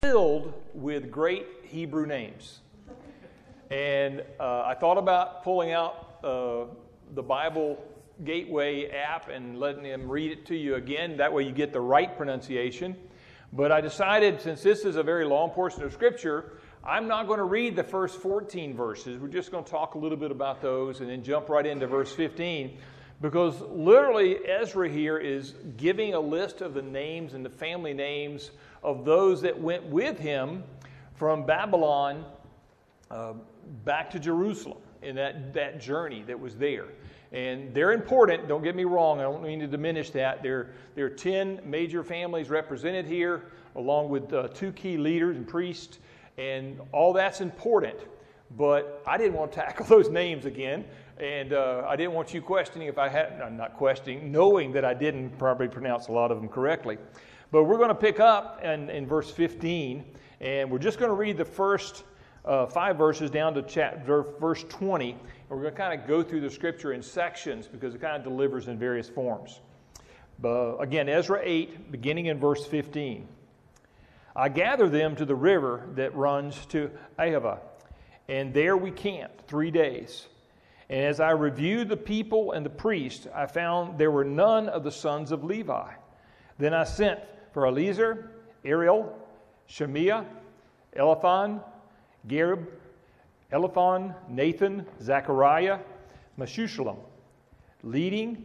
filled with great Hebrew names. And I thought about pulling out the Bible Gateway app and letting them read it to you again. That way you get the right pronunciation. But I decided, since this is a very long portion of Scripture, I'm not going to read the first 14 verses. We're just going to talk a little bit about those and then jump right into verse 15. Because literally Ezra here is giving a list of the names and the family names of those that went with him from Babylon back to Jerusalem in that journey that was there. And they're important, don't get me wrong, I don't mean to diminish that. There are 10 major families represented here, along with 2 key leaders and priests, and all that's important. But I didn't want to tackle those names again, and I didn't want you questioning if I had, I'm not questioning, knowing that I didn't probably pronounce a lot of them correctly. But we're going to pick up in verse 15, and we're just going to read the first 5 verses down to verse 20, and we're going to kind of go through the Scripture in sections because it kind of delivers in various forms. But again, Ezra 8, beginning in verse 15. I gathered them to the river that runs to Ahava, and there we camped 3 days. And as I reviewed the people and the priests, I found there were none of the sons of Levi. Then I sent for Eliezer, Ariel, Shemiah, Eliphan, Garib, Eliphan, Nathan, Zechariah, Meshullam, leading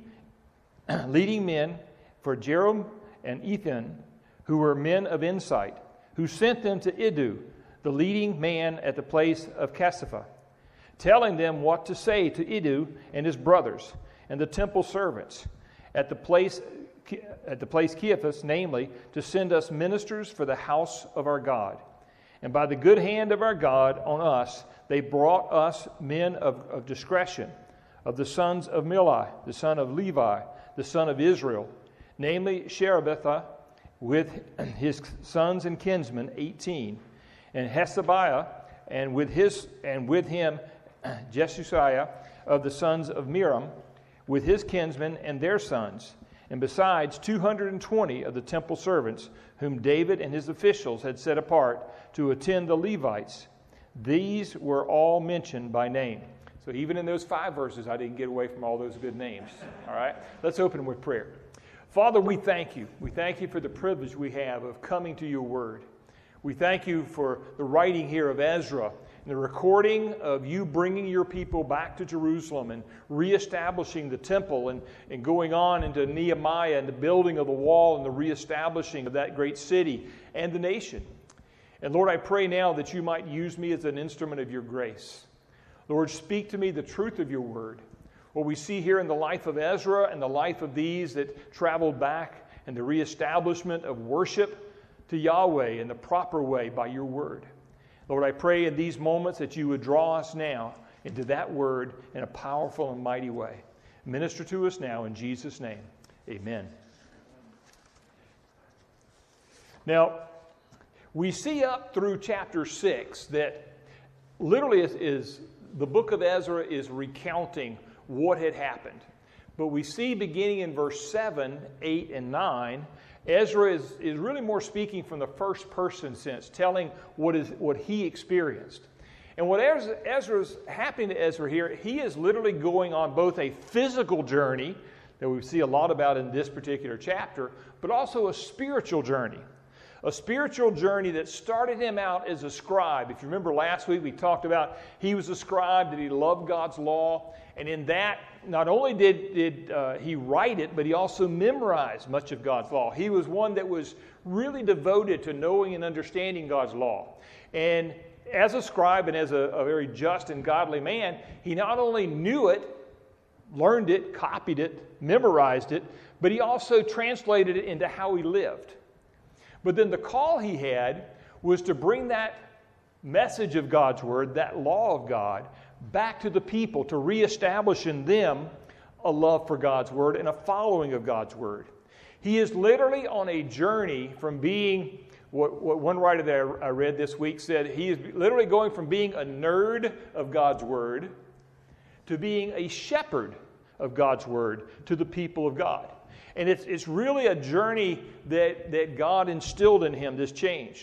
men for Jerob and Ethan, who were men of insight, who sent them to Iddo, the leading man at the place of Cassapha, telling them what to say to Iddo and his brothers and the temple servants at the place Caiaphas, namely, to send us ministers for the house of our God. And by the good hand of our God on us, they brought us men of discretion, of the sons of Milai, the son of Levi, the son of Israel, namely Sherebiah, with his sons and kinsmen, 18, and Hesabiah, and with him Jesusiah of the sons of Miriam, with his kinsmen and their sons, and besides 220 of the temple servants, whom David and his officials had set apart to attend the Levites. These were all mentioned by name. So even in those 5 verses, I didn't get away from all those good names. All right? Let's open with prayer. Father, we thank you. We thank you for the privilege we have of coming to your word. We thank you for the writing here of Ezra and the recording of you bringing your people back to Jerusalem and reestablishing the temple and going on into Nehemiah and the building of the wall and the reestablishing of that great city and the nation. And Lord, I pray now that you might use me as an instrument of your grace. Lord, speak to me the truth of your word. What we see here in the life of Ezra and the life of these that traveled back and the reestablishment of worship to Yahweh in the proper way by your word. Lord, I pray in these moments that you would draw us now into that word in a powerful and mighty way. Minister to us now in Jesus' name. Amen. Now, we see up through chapter 6 that literally is the book of Ezra is recounting what had happened. But we see beginning in verse 7, 8, and 9, Ezra is really more speaking from the first person sense, telling what he experienced. And what Ezra's happening to Ezra here, he is literally going on both a physical journey that we see a lot about in this particular chapter, but also a spiritual journey. A spiritual journey that started him out as a scribe. If you remember last week, we talked about he was a scribe, that he loved God's law. And in that, not only did he write it, but he also memorized much of God's law. He was one that was really devoted to knowing and understanding God's law. And as a scribe and as a very just and godly man, he not only knew it, learned it, copied it, memorized it, but he also translated it into how he lived. But then the call he had was to bring that message of God's word, that law of God, back to the people, to reestablish in them a love for God's word and a following of God's word. He is literally on a journey from being, what one writer that I read this week said, he is literally going from being a nerd of God's word to being a shepherd of God's word to the people of God. And it's really a journey that God instilled in him, this change.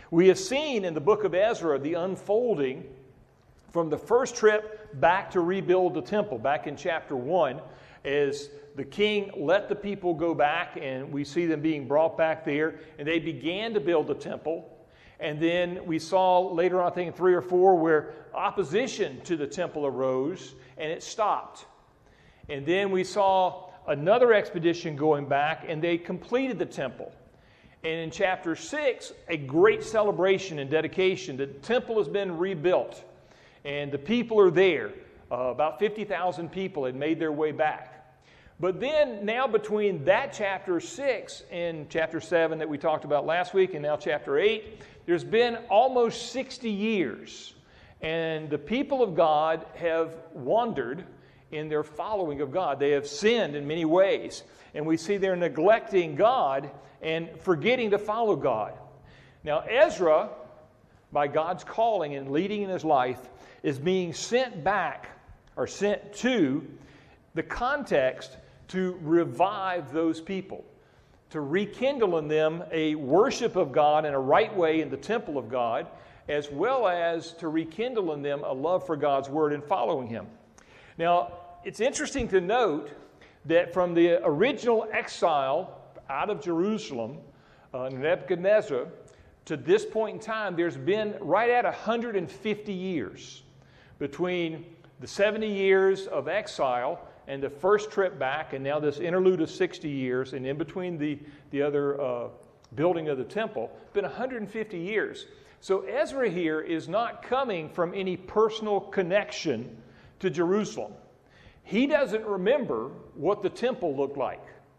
We have seen in the book of Ezra the unfolding from the first trip back to rebuild the temple, back in chapter 1, as the king let the people go back, and we see them being brought back there, and they began to build the temple. And then we saw later on, I think in 3 or 4, where opposition to the temple arose, and it stopped. And then we saw another expedition going back, and they completed the temple. And in chapter 6, a great celebration and dedication. The temple has been rebuilt, and the people are there. About 50,000 people had made their way back. But then now between that chapter 6 and chapter 7 that we talked about last week, and now chapter 8, there's been almost 60 years. And the people of God have wandered in their following of God. They have sinned in many ways. And we see they're neglecting God and forgetting to follow God. Now Ezra, by God's calling and leading in his life, is being sent back, or sent to the context to revive those people, to rekindle in them a worship of God in a right way in the temple of God, as well as to rekindle in them a love for God's word and following him. Now, it's interesting to note that from the original exile out of Jerusalem, Nebuchadnezzar, to this point in time, there's been right at 150 years between the 70 years of exile and the first trip back, and now this interlude of 60 years, and in between the other building of the temple, been 150 years. So Ezra here is not coming from any personal connection to Jerusalem. He doesn't remember what the temple looked like.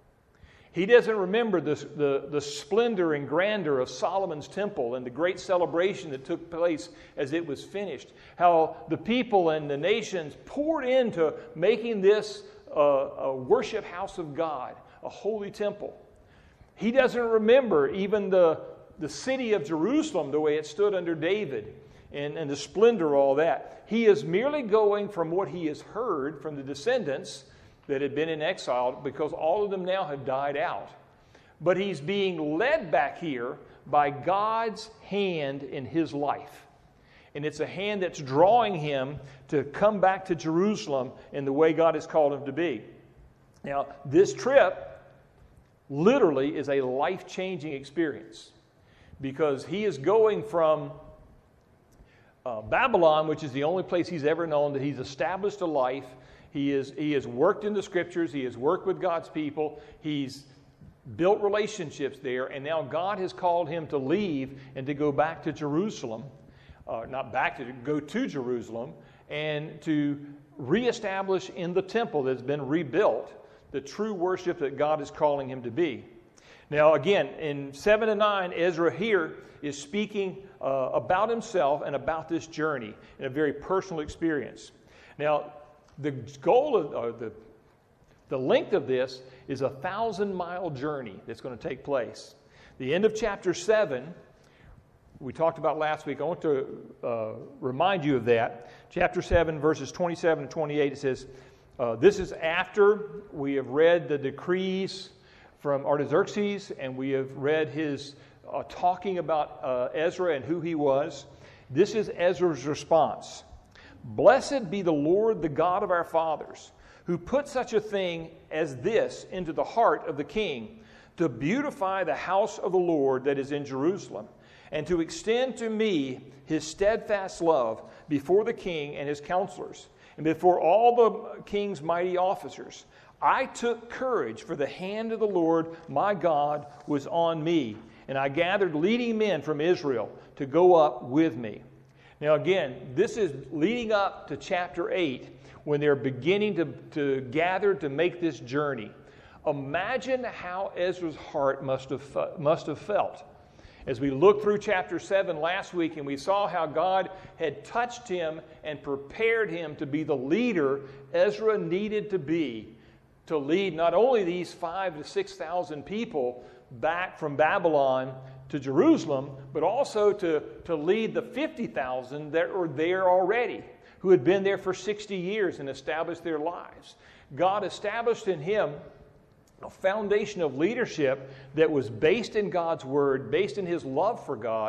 He doesn't remember the splendor and grandeur of Solomon's temple and the great celebration that took place as it was finished. How the people and the nations poured into making this a worship house of God, a holy temple. He doesn't remember even the city of Jerusalem, the way it stood under David, and the splendor of all that. He is merely going from what he has heard from the descendants that had been in exile, because all of them now have died out. But he's being led back here by God's hand in his life. And it's a hand that's drawing him to come back to Jerusalem in the way God has called him to be. Now, this trip literally is a life-changing experience, because he is going from Babylon, which is the only place he's ever known, that he's established a life. He has worked in the Scriptures. He has worked with God's people. He's built relationships there. And now God has called him to leave and to go back to Jerusalem. Not back to go to Jerusalem. And to reestablish in the temple that's been rebuilt the true worship that God is calling him to be. Now again, in 7 and 9, Ezra here is speaking about himself and about this journey in a very personal experience. Now, the goal of the length of this is a 1,000-mile journey that's going to take place. The end of chapter 7, we talked about last week. I want to remind you of that. Chapter 7, verses 27 and 28, it says, this is after we have read the decrees from Artaxerxes, and we have read his talking about Ezra and who he was. This is Ezra's response. Blessed be the Lord, the God of our fathers, who put such a thing as this into the heart of the king, to beautify the house of the Lord that is in Jerusalem, and to extend to me his steadfast love before the king and his counselors, and before all the king's mighty officers. I took courage, for the hand of the Lord my God was on me, and I gathered leading men from Israel to go up with me. Now again, this is leading up to chapter 8, when they're beginning to gather to make this journey. Imagine how Ezra's heart must have felt. As we looked through chapter 7 last week, and we saw how God had touched him and prepared him to be the leader Ezra needed to be, to lead not only these 5,000 to 6,000 people back from Babylon to Jerusalem, but also to lead the 50,000 that were there already, who had been there for 60 years and established their lives. God established in him a foundation of leadership that was based in God's Word, based in his love for God,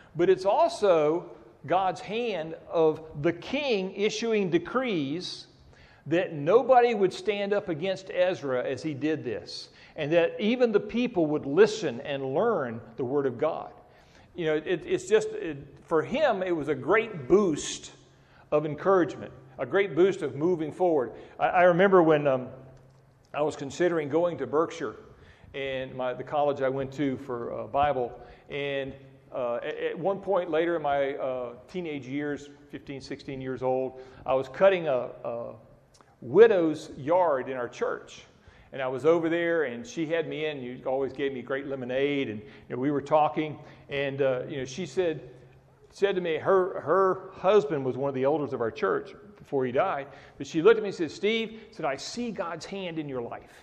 but it's also God's hand of the king issuing decrees that nobody would stand up against Ezra as he did this, and that even the people would listen and learn the Word of God. You know, for him, it was a great boost of encouragement, a great boost of moving forward. I remember when I was considering going to Berkshire, and the college I went to for Bible, and at one point later in my teenage years, 15, 16 years old, I was cutting a widow's yard in our church. And I was over there, and she had me in. You always gave me great lemonade, and we were talking. And she said to me, her husband was one of the elders of our church before he died. But she looked at me and said, "Steve," said, "I see God's hand in your life."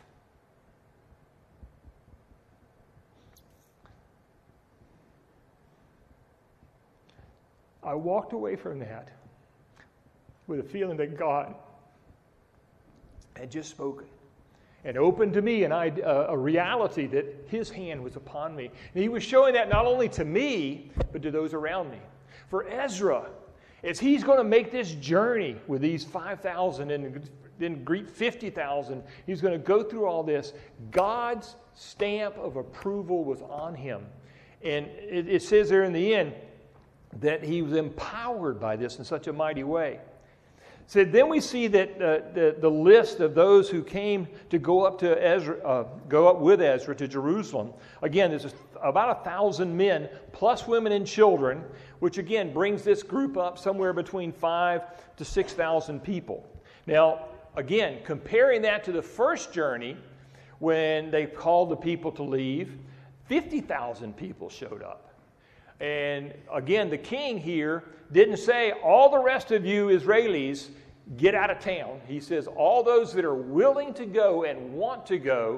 I walked away from that with a feeling that God had just spoken and opened to me a reality that His hand was upon me. And He was showing that not only to me, but to those around me. For Ezra, as he's going to make this journey with these 5,000 and then greet 50,000, he's going to go through all this. God's stamp of approval was on him. And it says there in the end that he was empowered by this in such a mighty way. So then we see that the list of those who came to go up with Ezra to Jerusalem. Again, there's about 1,000 men plus women and children, which again brings this group up somewhere between 5,000 to 6,000 people. Now, again, comparing that to the first journey, when they called the people to leave, 50,000 people showed up. And again, the king here didn't say, "All the rest of you Israelis, get out of town." He says, "All those that are willing to go and want to go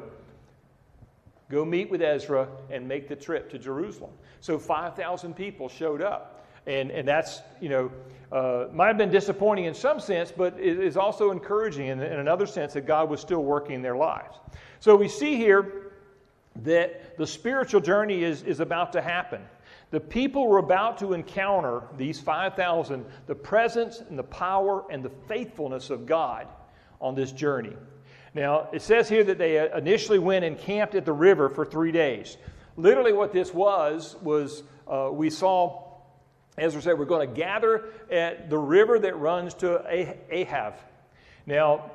meet with Ezra and make the trip to Jerusalem." So 5,000 people showed up. And that's, might have been disappointing in some sense, but it is also encouraging in another sense that God was still working in their lives. So we see here that the spiritual journey is about to happen. The people were about to encounter, these 5,000, the presence and the power and the faithfulness of God on this journey. Now, it says here that they initially went and camped at the river for 3 days. Literally what this was we saw, Ezra said, we're going to gather at the river that runs to Ahava. Now,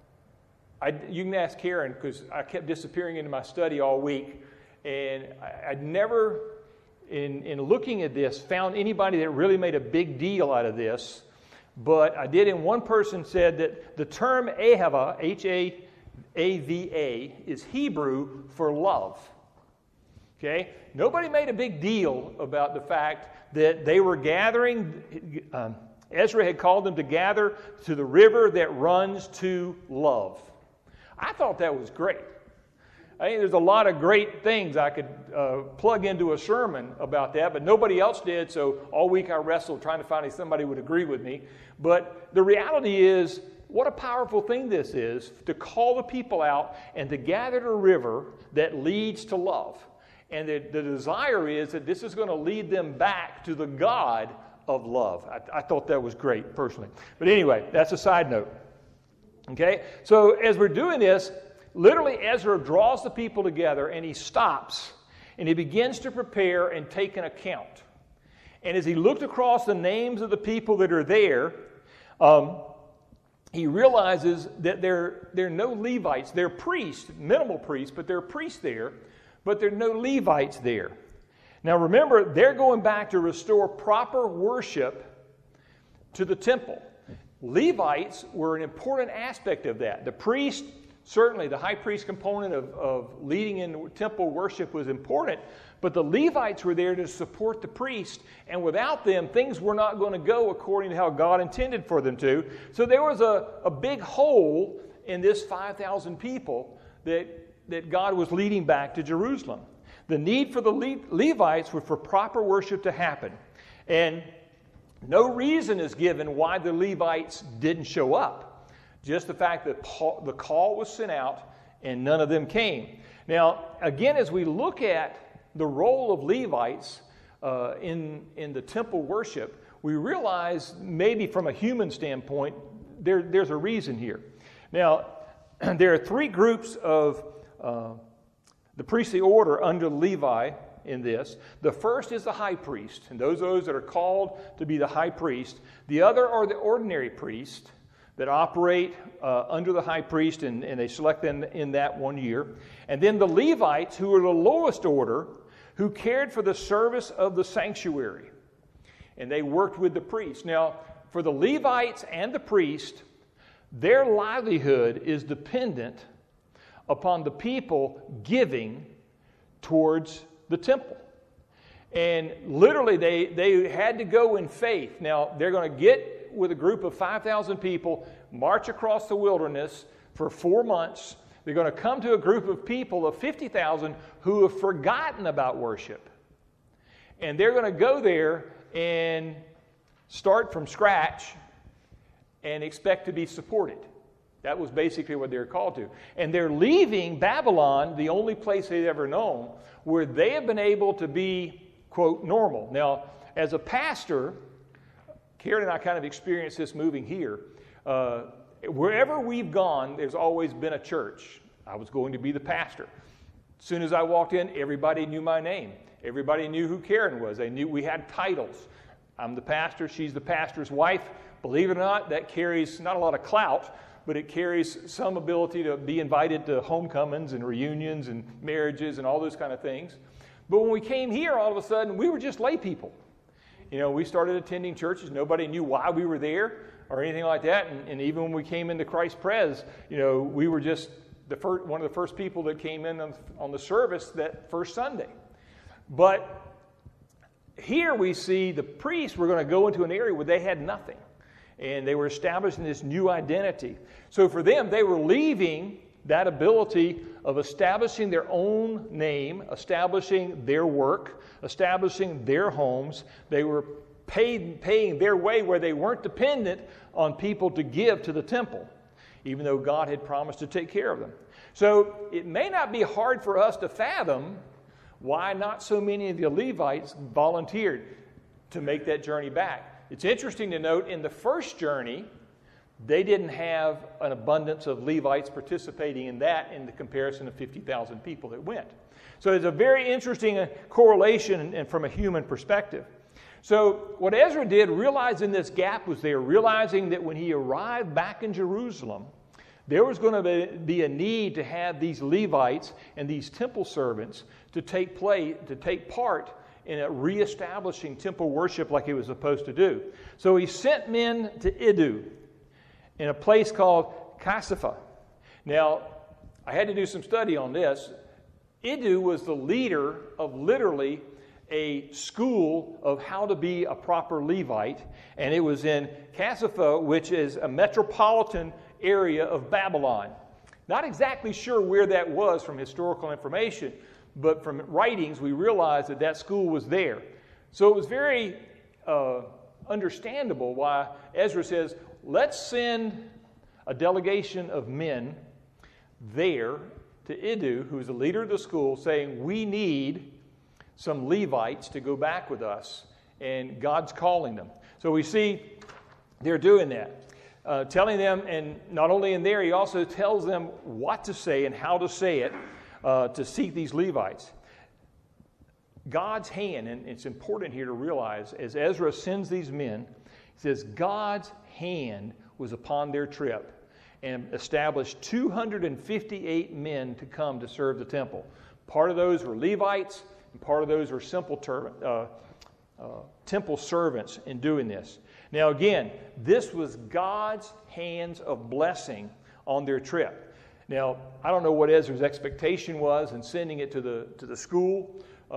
you can ask Karen, because I kept disappearing into my study all week, and I'd never, in looking at this, found anybody that really made a big deal out of this. But I did, and one person said that the term Ahava, H-A-A-V-A, is Hebrew for love. Okay? Nobody made a big deal about the fact that they were gathering. Ezra had called them to gather to the river that runs to love. I thought that was great. I think there's a lot of great things I could plug into a sermon about that, but nobody else did, so all week I wrestled trying to find somebody who would agree with me. But the reality is, what a powerful thing this is, to call the people out and to gather at a river that leads to love. And the desire is that this is going to lead them back to the God of love. I thought that was great, personally. But anyway, that's a side note. Okay? So as we're doing this, literally Ezra draws the people together and he stops and he begins to prepare and take an account. And as he looked across the names of the people that are there, he realizes that there are no Levites. They're priests, minimal priests, but there are priests there, but there are no Levites there. Now remember, they're going back to restore proper worship to the temple. Levites were an important aspect of that. The priest, certainly the high priest component of leading in temple worship was important, but the Levites were there to support the priest, and without them, things were not going to go according to how God intended for them to. So there was a big hole in this 5,000 people that God was leading back to Jerusalem. The need for the Levites was for proper worship to happen. And no reason is given why the Levites didn't show up. Just the fact that the call was sent out and none of them came. Now, again, as we look at the role of Levites, in the temple worship, we realize maybe from a human standpoint, there's a reason here. Now, there are three groups of the priestly order under Levi in this. The first is the high priest, and those that are called to be the high priest. The other are the ordinary priests that operate under the high priest, and they select them in that 1 year. And then the Levites, who are the lowest order, who cared for the service of the sanctuary. And they worked with the priests. Now, for the Levites and the priest, their livelihood is dependent upon the people giving towards the temple. And literally, they had to go in faith. Now, they're going to get with a group of 5,000 people, march across the wilderness for 4 months. They're going to come to a group of people of 50,000 who have forgotten about worship. And they're going to go there and start from scratch and expect to be supported. That was basically what they were called to. And they're leaving Babylon, the only place they've ever known, where they have been able to be, quote, normal. Now, as a pastor, Karen and I kind of experienced this moving here. Wherever we've gone, there's always been a church. I was going to be the pastor. As soon as I walked in, everybody knew my name. Everybody knew who Karen was. They knew we had titles. I'm the pastor. She's the pastor's wife. Believe it or not, that carries not a lot of clout, but it carries some ability to be invited to homecomings and reunions and marriages and all those kind of things. But when we came here, all of a sudden, we were just lay people. You know, we started attending churches. Nobody knew why we were there or anything like that. And even when we came into Christ Pres, you know, we were just one of the first people that came in on the service that first Sunday. But here we see the priests were going to go into an area where they had nothing. And they were establishing this new identity. So for them, they were leaving that ability of establishing their own name, establishing their work, establishing their homes. They were paying their way where they weren't dependent on people to give to the temple, even though God had promised to take care of them. So it may not be hard for us to fathom why not so many of the Levites volunteered to make that journey back. It's interesting to note in the first journey, they didn't have an abundance of Levites participating in that in the comparison of 50,000 people that went. So it's a very interesting correlation and from a human perspective. So what Ezra did, realizing this gap was there, realizing that when he arrived back in Jerusalem, there was going to be a need to have these Levites and these temple servants to take part in a reestablishing temple worship like he was supposed to do. So he sent men to Iddu in a place called Casiphia. Now, I had to do some study on this. Iddu was the leader of literally a school of how to be a proper Levite, and it was in Casiphia, which is a metropolitan area of Babylon. Not exactly sure where that was from historical information, but from writings we realize that school was there. So it was very understandable why Ezra says, let's send a delegation of men there to Iddu, who's the leader of the school, saying, we need some Levites to go back with us, and God's calling them. So we see they're doing that, telling them, and not only in there, he also tells them what to say and how to say it to seek these Levites. God's hand, and it's important here to realize, as Ezra sends these men, he says God's hand was upon their trip and established 258 men to come to serve the temple. Part of those were Levites, and part of those were simple temple servants in doing this. Now again, this was God's hands of blessing on their trip. Now, I don't know what Ezra's expectation was in sending it to the school.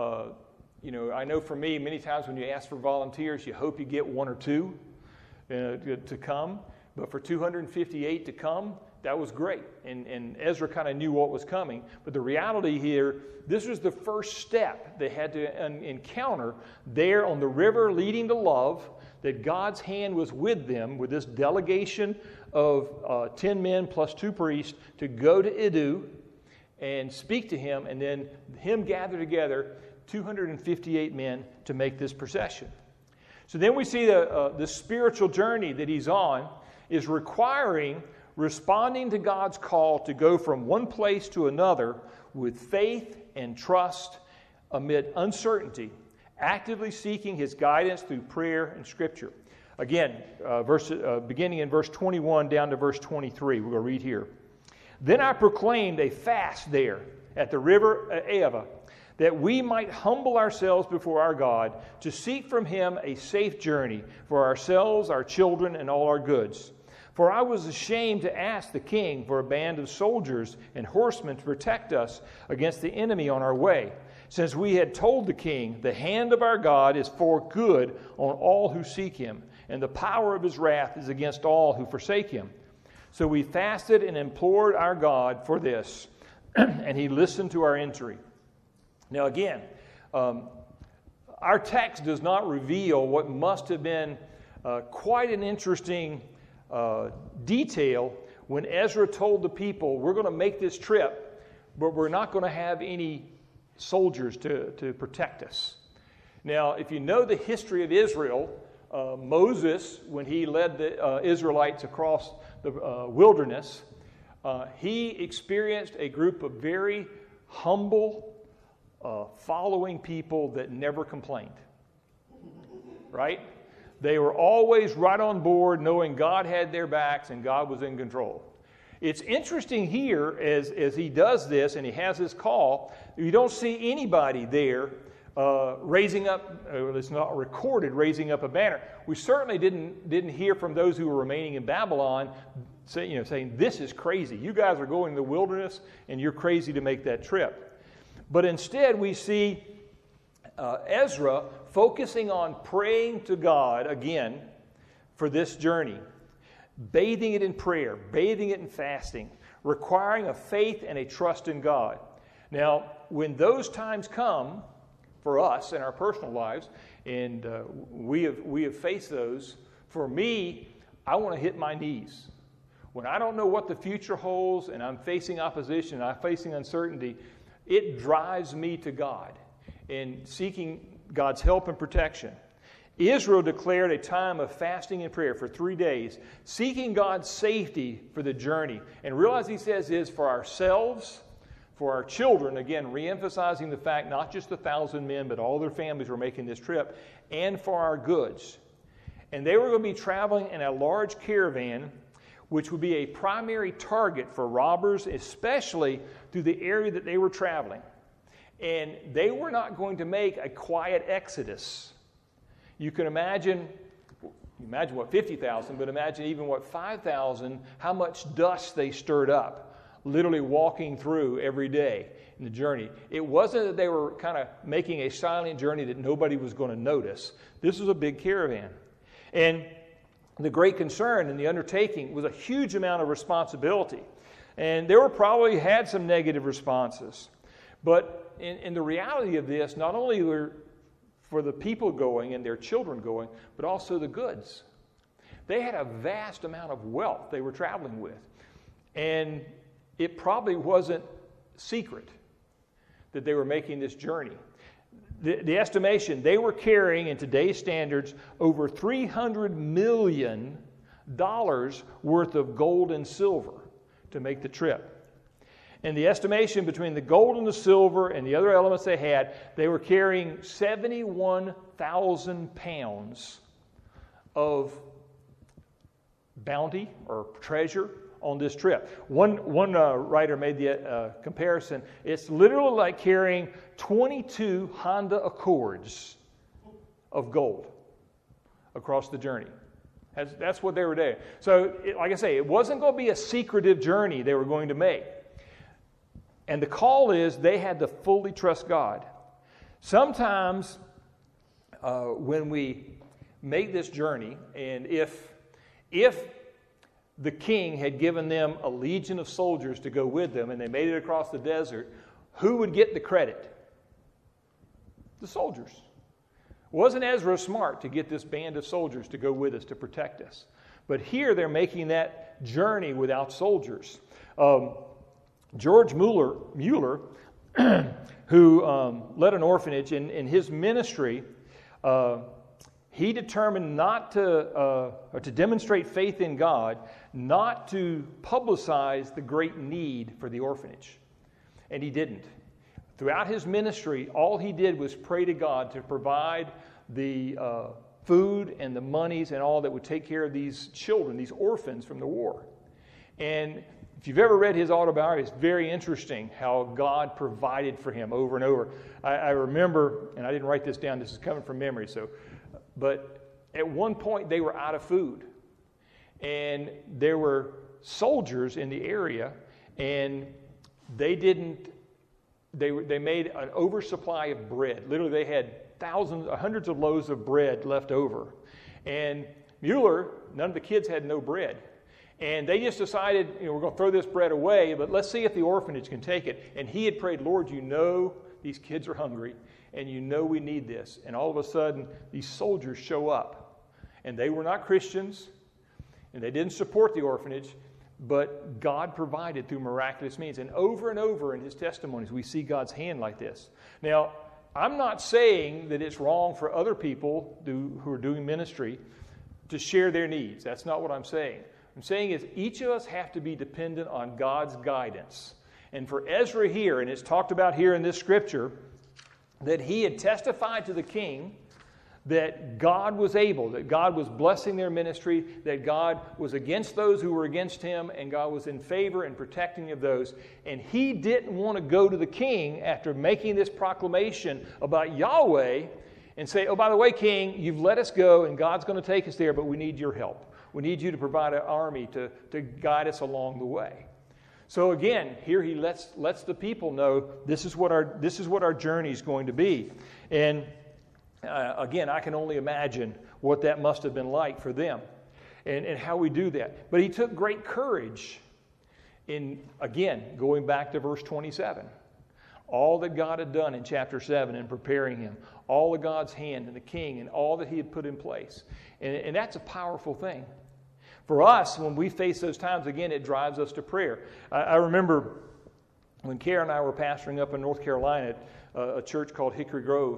I know for me, many times when you ask for volunteers, you hope you get one or two to come. But for 258 to come, that was great. And Ezra kind of knew what was coming. But the reality here, this was the first step they had to encounter there on the river leading to Love, that God's hand was with them, with this delegation of 10 men plus 2 priests to go to Iddu and speak to him, and then him gather together 258 men to make this procession. So then we see the spiritual journey that he's on is requiring responding to God's call to go from one place to another with faith and trust amid uncertainty, actively seeking his guidance through prayer and Scripture. Again, beginning in verse 21 down to verse 23, we're going to read here. Then I proclaimed a fast there at the river Ahava, that we might humble ourselves before our God to seek from him a safe journey for ourselves, our children, and all our goods. For I was ashamed to ask the king for a band of soldiers and horsemen to protect us against the enemy on our way, since we had told the king, the hand of our God is for good on all who seek him, and the power of his wrath is against all who forsake him. So we fasted and implored our God for this, and he listened to our entreaty. Now again, our text does not reveal what must have been quite an interesting detail when Ezra told the people, we're going to make this trip, but we're not going to have any soldiers to protect us. Now, if you know the history of Israel, Moses, when he led the Israelites across the wilderness, he experienced a group of very humble, following people that never complained. Right? They were always right on board, knowing God had their backs and God was in control. It's interesting here as he does this and he has this call, you don't see anybody there raising up, it's not recorded, raising up a banner. We certainly didn't hear from those who were remaining in Babylon saying, this is crazy. You guys are going to the wilderness and you're crazy to make that trip. But instead we see Ezra focusing on praying to God again for this journey, bathing it in prayer, bathing it in fasting, requiring a faith and a trust in God. Now, when those times come for us in our personal lives, and we have faced those, for me, I want to hit my knees. When I don't know what the future holds and I'm facing opposition, I'm facing uncertainty, it drives me to God in seeking God's help and protection. Israel declared a time of fasting and prayer for 3 days, seeking God's safety for the journey. And realize he says is for ourselves, for our children, again, reemphasizing the fact not just the 1,000 men, but all their families were making this trip, and for our goods. And they were going to be traveling in a large caravan, which would be a primary target for robbers, especially through the area that they were traveling. And they were not going to make a quiet exodus. You can imagine what 50,000, but imagine even what 5,000, how much dust they stirred up, literally walking through every day in the journey. It wasn't that they were kind of making a silent journey that nobody was going to notice. This was a big caravan. And the great concern in the undertaking was a huge amount of responsibility. And they were probably had some negative responses. But in the reality of this, not only were for the people going and their children going, but also the goods. They had a vast amount of wealth they were traveling with. And it probably wasn't secret that they were making this journey. The estimation, they were carrying, in today's standards, over $300 million worth of gold and silver to make the trip. And the estimation between the gold and the silver and the other elements they were carrying 71,000 pounds of bounty or treasure on this trip. One writer made the comparison. It's literally like carrying 22 Honda Accords of gold across the journey. That's what they were doing. So, like I say, it wasn't going to be a secretive journey they were going to make. And the call is they had to fully trust God. Sometimes when we make this journey, and if the king had given them a legion of soldiers to go with them and they made it across the desert, who would get the credit? The soldiers. Wasn't Ezra smart to get this band of soldiers to go with us to protect us? But here they're making that journey without soldiers. George Mueller who led an orphanage. In his ministry, he determined not to demonstrate faith in God, not to publicize the great need for the orphanage. And he didn't. Throughout his ministry, all he did was pray to God to provide the food and the monies and all that would take care of these children, these orphans from the war. And if you've ever read his autobiography, it's very interesting how God provided for him over and over. I remember, and I didn't write this down, this is coming from memory, but at one point they were out of food. And there were soldiers in the area, and they made an oversupply of bread. Literally, they had hundreds of loaves of bread left over. And Mueller, none of the kids had no bread. And they just decided, we're going to throw this bread away, but let's see if the orphanage can take it. And he had prayed, Lord, these kids are hungry, and we need this. And all of a sudden, these soldiers show up. And they were not Christians, and they didn't support the orphanage, but God provided through miraculous means. And over in his testimonies, we see God's hand like this. Now, I'm not saying that it's wrong for other people who are doing ministry to share their needs. That's not what I'm saying. I'm saying is each of us have to be dependent on God's guidance. And for Ezra here, and it's talked about here in this scripture, that he had testified to the king that God was able, that God was blessing their ministry, that God was against those who were against him, and God was in favor and protecting of those. And he didn't want to go to the king after making this proclamation about Yahweh and say, oh, by the way, king, you've let us go, and God's going to take us there, but we need your help. We need you to provide an army to guide us along the way. So again, here he lets the people know this is what our journey is going to be. And again, I can only imagine what that must have been like for them and how we do that. But he took great courage in, again, going back to verse 27. All that God had done in chapter 7 in preparing him, all of God's hand and the king and all that he had put in place. And that's a powerful thing. For us, when we face those times, again, it drives us to prayer. I remember when Karen and I were pastoring up in North Carolina at a church called Hickory Grove.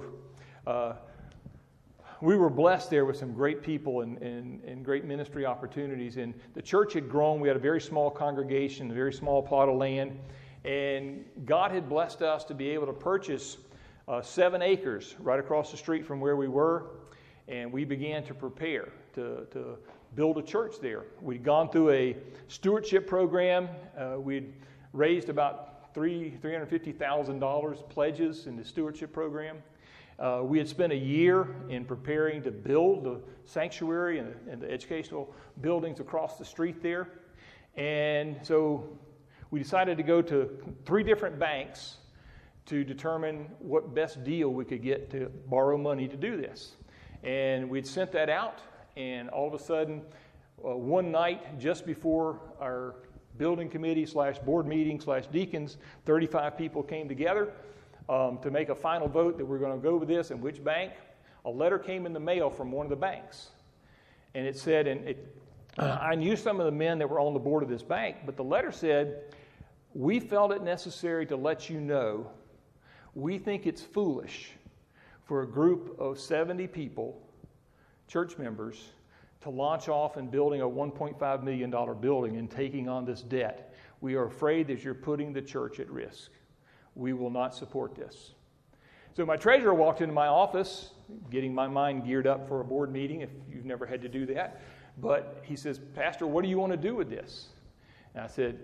We were blessed there with some great people and great ministry opportunities. And the church had grown. We had a very small congregation, a very small plot of land. And God had blessed us to be able to purchase 7 acres right across the street from where we were. And we began to prepare to build a church there. We'd gone through a stewardship program. We'd raised about $350,000 pledges in the stewardship program. We had spent a year in preparing to build the sanctuary and the educational buildings across the street there. And so we decided to go to 3 different banks to determine what best deal we could get to borrow money to do this. And we'd sent that out, and all of a sudden, one night just before our building committee / board meeting / deacons, 35 people came together to make a final vote that we're going to go with this and which bank. A letter came in the mail from one of the banks. And it said, I knew some of the men that were on the board of this bank, but the letter said, we felt it necessary to let you know we think it's foolish for a group of 70 people, church members, to launch off in building a $1.5 million building and taking on this debt. We are afraid that you're putting the church at risk. We will not support this. So my treasurer walked into my office, getting my mind geared up for a board meeting, if you've never had to do that. But he says, Pastor, what do you want to do with this? And I said,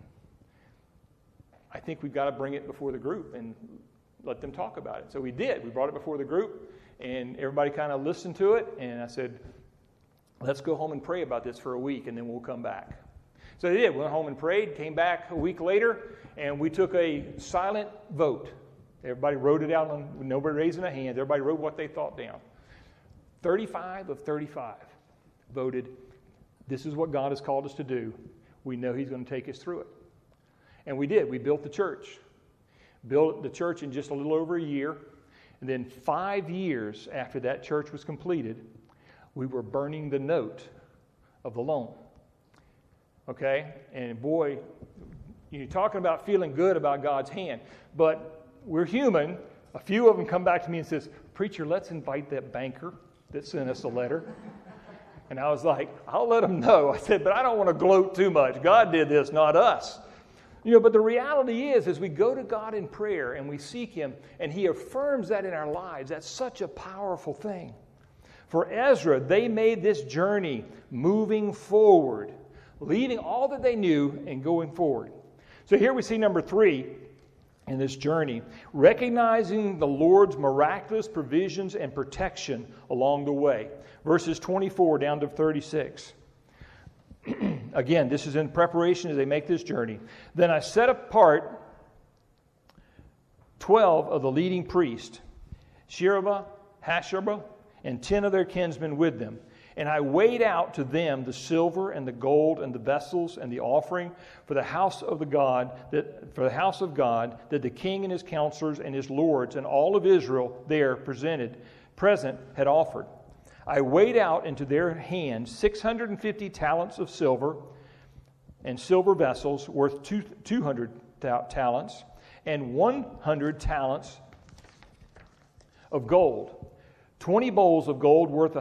I think we've got to bring it before the group and let them talk about it. So we did. We brought it before the group, and everybody kind of listened to it. And I said, let's go home and pray about this for a week, and then we'll come back. So they did. We went home and prayed, came back a week later, and we took a silent vote. Everybody wrote it out, nobody raising a hand. Everybody wrote what they thought down. 35 of 35 voted, this is what God has called us to do. We know he's going to take us through it. And we did. We built the church. Built the church in just a little over a year. And then 5 years after that church was completed, we were burning the note of the loan. Okay? And boy, you're talking about feeling good about God's hand. But we're human. A few of them come back to me and says, "Preacher, let's invite that banker that sent us a letter." And I was like, "I'll let them know." I said, "But I don't want to gloat too much. God did this, not us." But the reality is, as we go to God in prayer and we seek Him, and He affirms that in our lives, that's such a powerful thing. For Ezra, they made this journey moving forward, leaving all that they knew and going forward. So here we see number 3 in this journey, recognizing the Lord's miraculous provisions and protection along the way. Verses 24 down to 36. Again, this is in preparation as they make this journey. Then I set apart 12 of the leading priests, Sherebiah, Hashabah, and 10 of their kinsmen with them. And I weighed out to them the silver and the gold and the vessels and the offering for the house of God that the king and his counselors and his lords and all of Israel there present had offered. I weighed out into their hands 650 talents of silver and silver vessels worth 200 talents and 100 talents of gold, 20 bowls of gold worth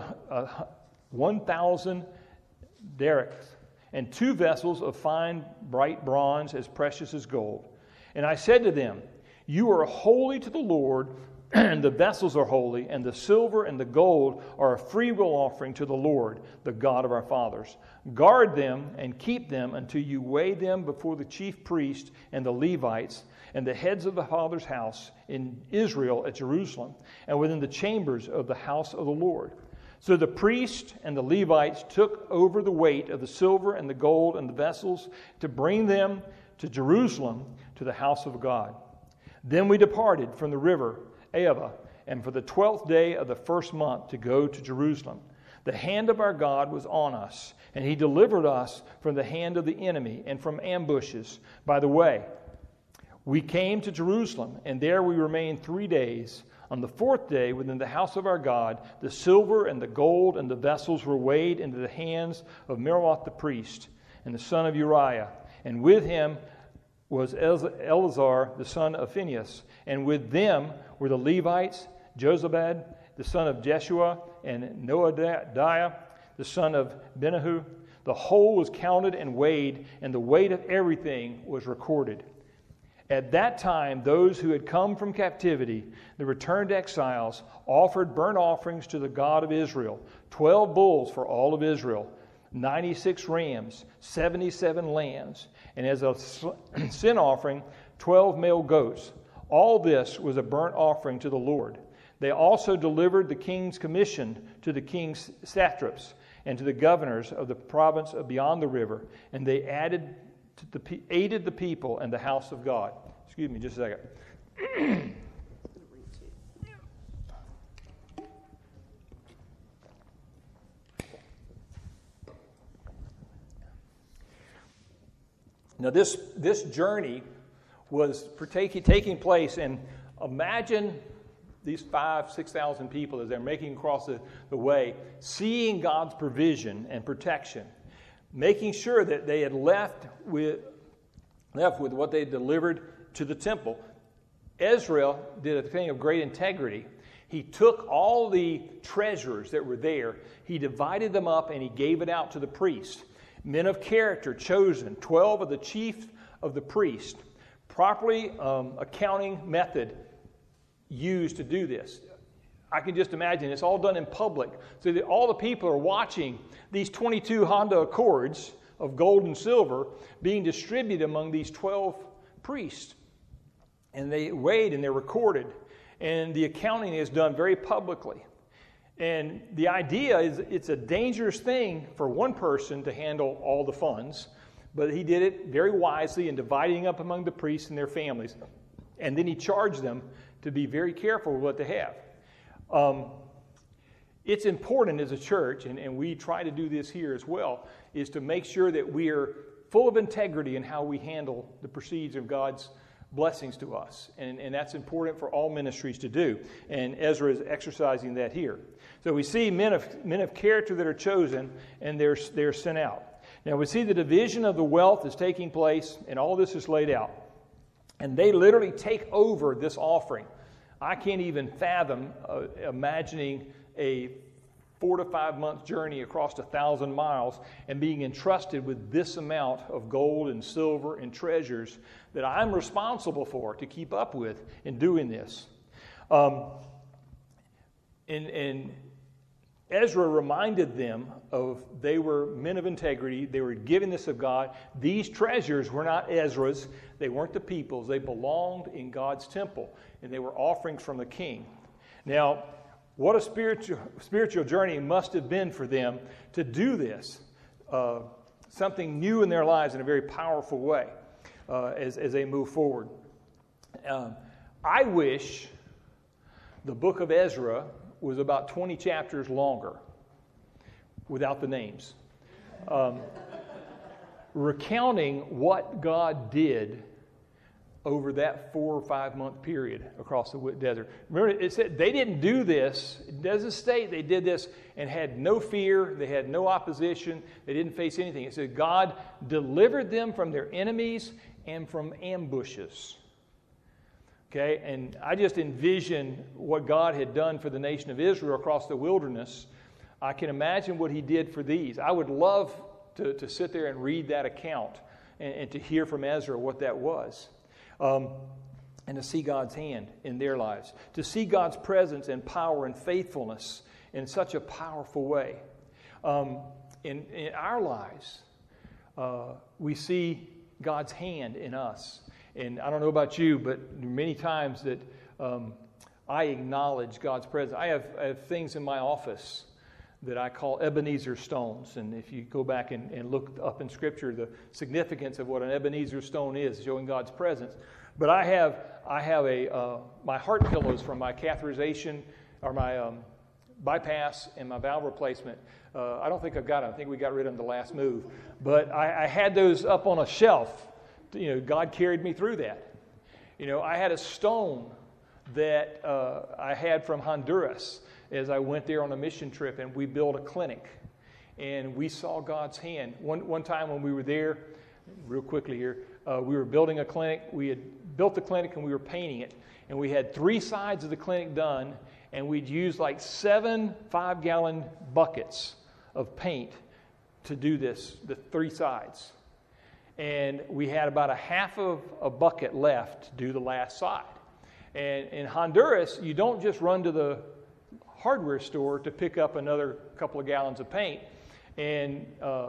1,000 derricks, and 2 vessels of fine bright bronze as precious as gold. And I said to them, "You are holy to the Lord, and the vessels are holy, and the silver and the gold are a freewill offering to the Lord, the God of our fathers. Guard them and keep them until you weigh them before the chief priest and the Levites and the heads of the Father's house in Israel at Jerusalem, and within the chambers of the house of the Lord." So the priest and the Levites took over the weight of the silver and the gold and the vessels to bring them to Jerusalem to the house of God. Then we departed from the river Ahava, and for the 12th day of the first month to go to Jerusalem. The hand of our God was on us, and He delivered us from the hand of the enemy and from ambushes by the way. We came to Jerusalem, and there we remained 3 days. On the 4th day, within the house of our God, the silver and the gold and the vessels were weighed into the hands of Meremoth the priest and the son of Uriah, and with him was Eleazar the son of Phinehas, and with them were the Levites, Jozabad the son of Jeshua, and Noadiah the son of Benahu. The whole was counted and weighed, and the weight of everything was recorded. At that time, those who had come from captivity, the returned exiles, offered burnt offerings to the God of Israel, 12 bulls for all of Israel, 96 rams, 77 lambs, and as a sin offering, 12 male goats. All this was a burnt offering to the Lord. They also delivered the king's commission to the king's satraps and to the governors of the province of beyond the river, and they aided the people and the house of God. Excuse me just a second. Now this journey was taking place, and imagine these 5,000-6,000 people as they're making across the way, seeing God's provision and protection, making sure that they had left with what they had delivered to the temple. Ezra did a thing of great integrity. He took all the treasures that were there, he divided them up, and he gave it out to the priests. Men of character chosen, 12 of the chief of the priests. Properly accounting method used to do this. I can just imagine it's all done in public, so that all the people are watching these 22 Honda Accords of gold and silver being distributed among these 12 priests. And they weighed and they're recorded. And the accounting is done very publicly. And the idea is it's a dangerous thing for one person to handle all the funds, but he did it very wisely in dividing up among the priests and their families. And then he charged them to be very careful with what they have. It's important as a church, and we try to do this here as well, is to make sure that we are full of integrity in how we handle the proceeds of God's blessings to us. And that's important for all ministries to do. And Ezra is exercising that here. So we see men of character that are chosen, and they're sent out. Now we see the division of the wealth is taking place, and all this is laid out. And they literally take over this offering. I can't even fathom imagining a 4 to 5 month journey across 1,000 miles and being entrusted with this amount of gold and silver and treasures that I'm responsible for to keep up with in doing this. And Ezra reminded them of they were men of integrity. They were giving this of God. These treasures were not Ezra's. They weren't the people's. They belonged in God's temple, and they were offerings from the king. Now, what a spiritual journey must have been for them to do this, something new in their lives in a very powerful way as they move forward. I wish the book of Ezra was about 20 chapters longer without the names, recounting what God did over that 4 or 5 month period across the desert. Remember, it said they didn't do this. It doesn't state they did this and had no fear. They had no opposition. They didn't face anything. It said God delivered them from their enemies and from ambushes. Okay, and I just envision what God had done for the nation of Israel across the wilderness. I can imagine what he did for these. I would love to sit there and read that account and to hear from Ezra what that was. And to see God's hand in their lives. To see God's presence and power and faithfulness in such a powerful way. In our lives, we see God's hand in us. And I don't know about you, but many times that I acknowledge God's presence. I have things in my office that I call Ebenezer stones. And if you go back and look up in Scripture, the significance of what an Ebenezer stone is, showing God's presence. But I have my heart pillows from my catheterization or my bypass and my valve replacement. I don't think I've got them. I think we got rid of them the last move. But I had those up on a shelf. You know, God carried me through that. You know, I had a stone that I had from Honduras as I went there on a mission trip, and we built a clinic. And we saw God's hand. One time when we were there, real quickly here, we were building a clinic. We had built the clinic and we were painting it. And we had 3 sides of the clinic done, and we'd used like 7 5-gallon buckets of paint to do this, the 3 sides. And we had about a half of a bucket left to do the last side. And in Honduras, you don't just run to the hardware store to pick up another couple of gallons of paint. And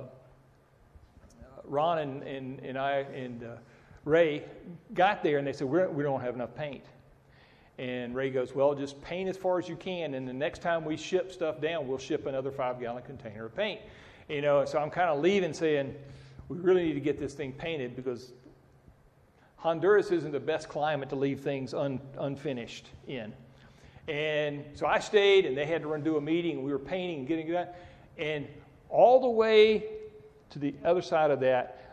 Ron and I and Ray got there, and they said, we don't have enough paint. And Ray goes, well, just paint as far as you can, and the next time we ship stuff down, we'll ship another 5-gallon container of paint. You know, so I'm kind of leaving saying, we really need to get this thing painted because Honduras isn't the best climate to leave things unfinished in. And so I stayed, and they had to run do a meeting, and we were painting and getting that. And all the way to the other side of that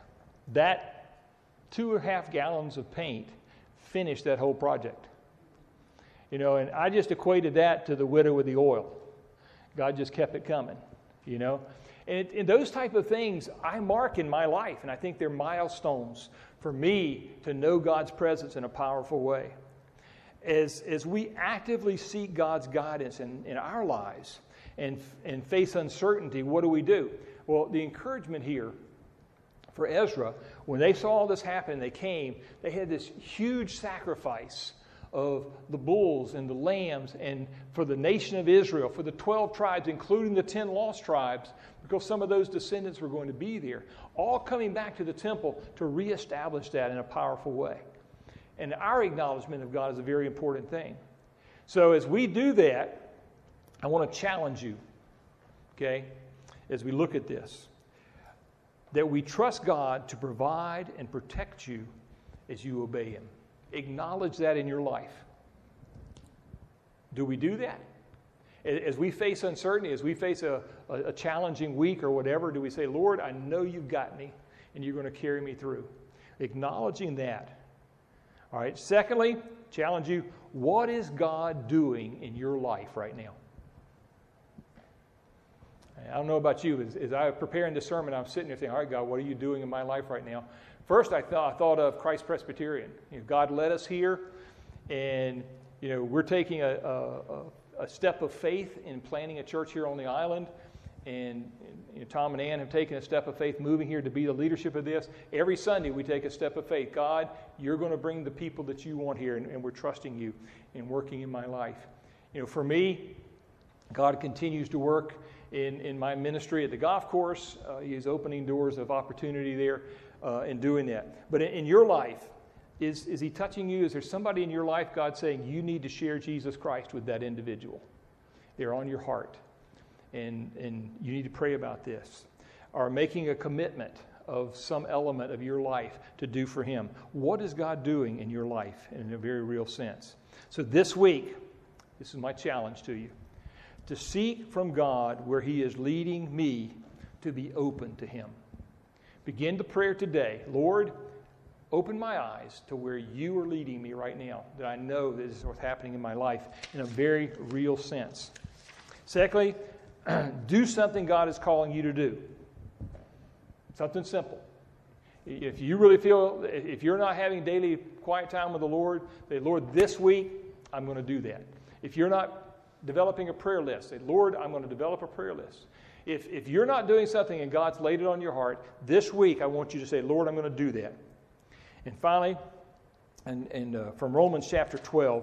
2.5 gallons of paint finished that whole project. You know, and I just equated that to the widow with the oil. God just kept it coming, you know. And those type of things I mark in my life, and I think they're milestones for me to know God's presence in a powerful way. As we actively seek God's guidance in our lives and face uncertainty, what do? Well, the encouragement here for Ezra, when they saw all this happen, they had this huge sacrifice of the bulls and the lambs, and for the nation of Israel, for the 12 tribes, including the 10 lost tribes, because some of those descendants were going to be there, all coming back to the temple to reestablish that in a powerful way. And our acknowledgement of God is a very important thing. So as we do that, I want to challenge you, okay, as we look at this, that we trust God to provide and protect you as you obey Him. Acknowledge that in your life. Do we do that? As we face uncertainty, as we face a challenging week or whatever, do we say, Lord, I know you've got me and you're going to carry me through? Acknowledging that. All right. Secondly, challenge you, what is God doing in your life right now? I don't know about you. As I was preparing this sermon, I'm sitting there thinking, all right, God, what are you doing in my life right now? First, I thought of Christ Presbyterian. God led us here, and we're taking a step of faith in planting a church here on the island. And Tom and Ann have taken a step of faith moving here to be the leadership of this. Every Sunday we take a step of faith. God, you're going to bring the people that you want here, and we're trusting you and working in my life. For me, God continues to work in my ministry at the golf course. He is opening doors of opportunity there in doing that. But in your life, is He touching you? Is there somebody in your life, God, saying you need to share Jesus Christ with that individual? They're on your heart. And you need to pray about this. Or making a commitment of some element of your life to do for Him. What is God doing in your life in a very real sense? So this week, this is my challenge to you, to seek from God where He is leading me to be open to Him. Begin the prayer today. Lord, open my eyes to where you are leading me right now, that I know that this is what's happening in my life in a very real sense. Secondly, do something God is calling you to do. Something simple. If you really feel, if you're not having daily quiet time with the Lord, say, Lord, this week I'm going to do that. If you're not developing a prayer list, say, Lord, I'm going to develop a prayer list. If you're not doing something and God's laid it on your heart, this week I want you to say, Lord, I'm going to do that. And finally, from Romans chapter 12,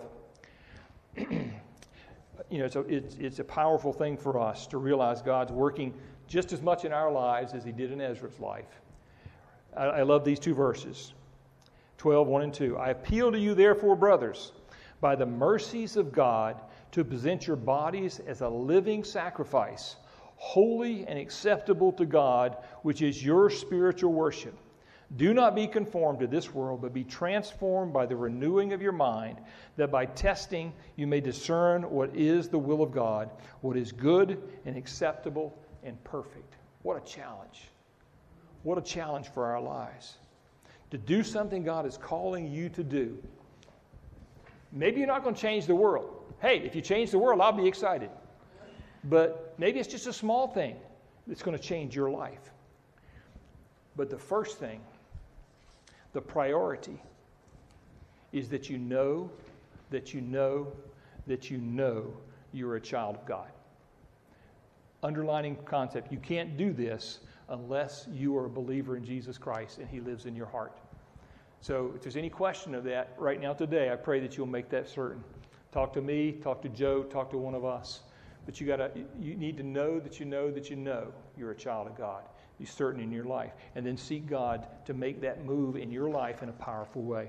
it's a powerful thing for us to realize God's working just as much in our lives as He did in Ezra's life. I love these two verses, 12, 1 and 2. I appeal to you, therefore, brothers, by the mercies of God, to present your bodies as a living sacrifice, holy and acceptable to God, which is your spiritual worship. Do not be conformed to this world, but be transformed by the renewing of your mind, that by testing you may discern what is the will of God, what is good and acceptable and perfect. What a challenge. What a challenge for our lives. To do something God is calling you to do. Maybe you're not going to change the world. Hey, if you change the world, I'll be excited. But maybe it's just a small thing that's going to change your life. But the first thing, the priority, is that you know you're a child of God. Underlining concept, you can't do this unless you are a believer in Jesus Christ and He lives in your heart. So if there's any question of that right now today, I pray that you'll make that certain. Talk to me, talk to Joe, talk to one of us. But you need to know that you know you're a child of God. Be certain in your life. And then seek God to make that move in your life in a powerful way.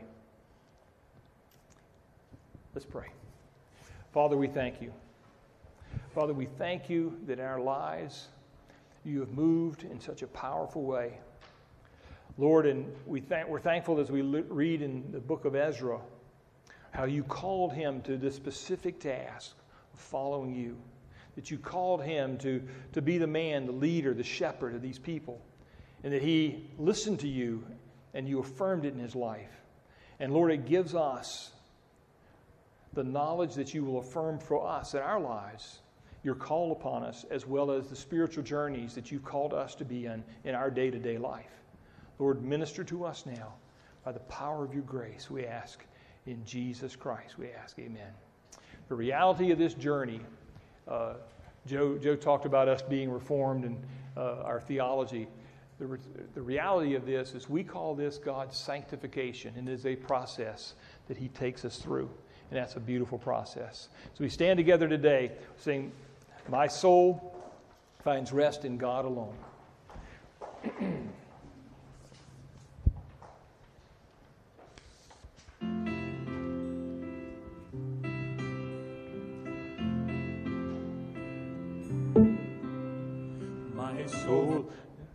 Let's pray. Father, we thank you. Father, we thank you that in our lives you have moved in such a powerful way. Lord, and we're thankful as we read in the book of Ezra how you called him to this specific task of following you. That you called him to be the man, the leader, the shepherd of these people. And that he listened to you and you affirmed it in his life. And Lord, it gives us the knowledge that you will affirm for us in our lives, your call upon us, as well as the spiritual journeys that you've called us to be in our day-to-day life. Lord, minister to us now by the power of your grace, we ask. In Jesus Christ, we ask, amen. The reality of this journey, Joe talked about us being reformed and our theology. The reality of this is we call this God's sanctification, and it is a process that He takes us through. And that's a beautiful process. So we stand together today saying, my soul finds rest in God alone. My soul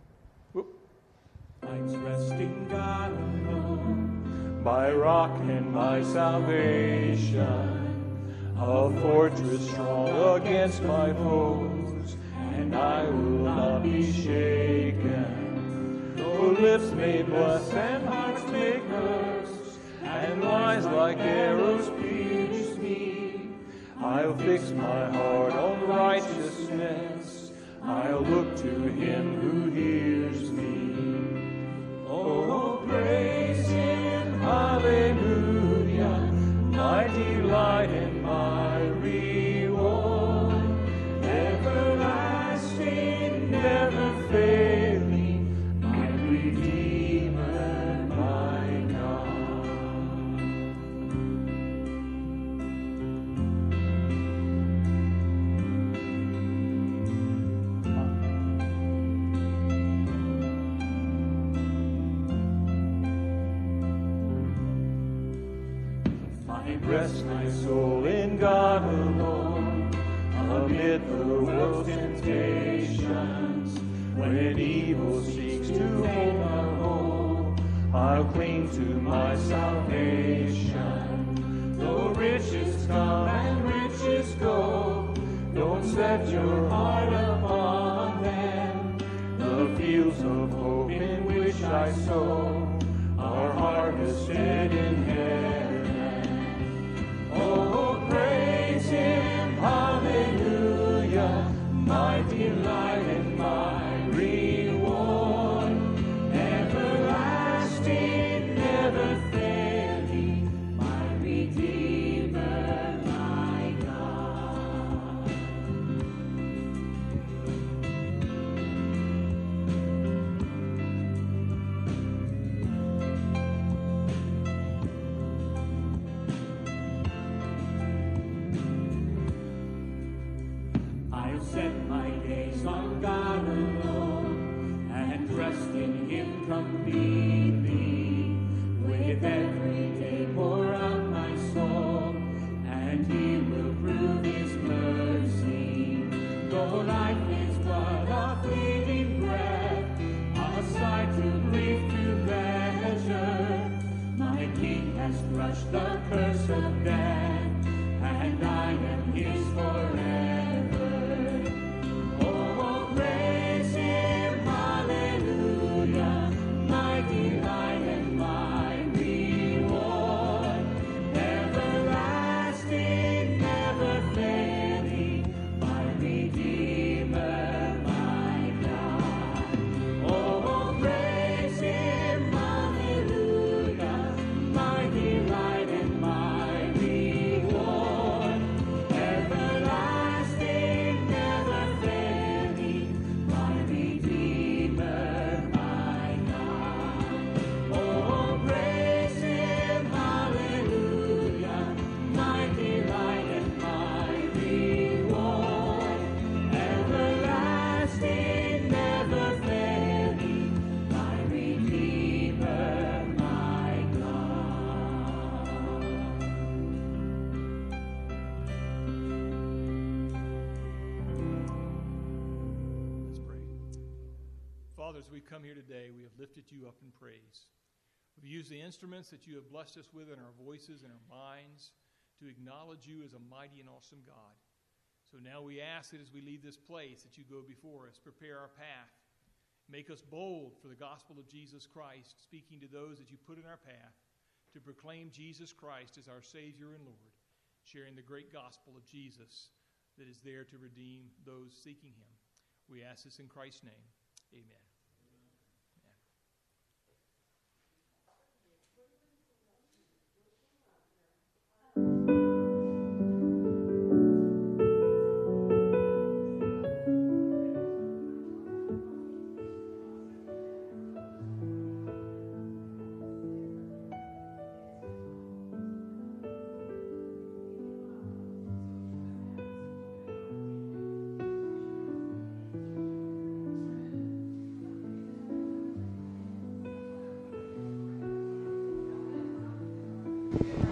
finds rest in God alone, my rock and my salvation, a fortress strong against my foes, and I will not be shaken. Though lips may bless and hearts may curse, and lies like arrows pierce me, I'll fix my heart on righteousness. I'll look to him who hears me. Oh, praise him, hallelujah, my delight and my reward, everlasting, never failing, my Redeemer, my God. Rest my soul in God alone, amid the world's temptations. When evil seeks to hold my hold, I'll cling to my salvation. Though riches come and riches go, don't set your heart upon them. The fields of hope in which I sow are harvested in heaven. Oh, praise him, hallelujah, my delight and my reward, everlasting, never failing, my Redeemer, my God. I'll set my gaze on God alone and trust in him completely. With every day pour out my soul, and he will prove his mercy. Though life is but a fleeting breath, a sight too brief to measure, my King has crushed the curse of death, and I am his forever. Oh, praise him, hallelujah, my delight and my reward, everlasting, never failing, my Redeemer, my God. Oh, praise him, hallelujah, my delight and my reward, everlasting, never failing, my Redeemer, my God. Oh, praise him, hallelujah, my delight and my reward, everlasting, never failing, my Redeemer, my God. Let's pray. Father, as we come here today, we have lifted you up in praise. We've used the instruments that you have blessed us with in our voices and our minds to acknowledge you as a mighty and awesome God. So now we ask that as we leave this place, that you go before us, prepare our path, make us bold for the gospel of Jesus Christ, speaking to those that you put in our path, to proclaim Jesus Christ as our Savior and Lord, sharing the great gospel of Jesus that is there to redeem those seeking him. We ask this in Christ's name. Amen. Amen.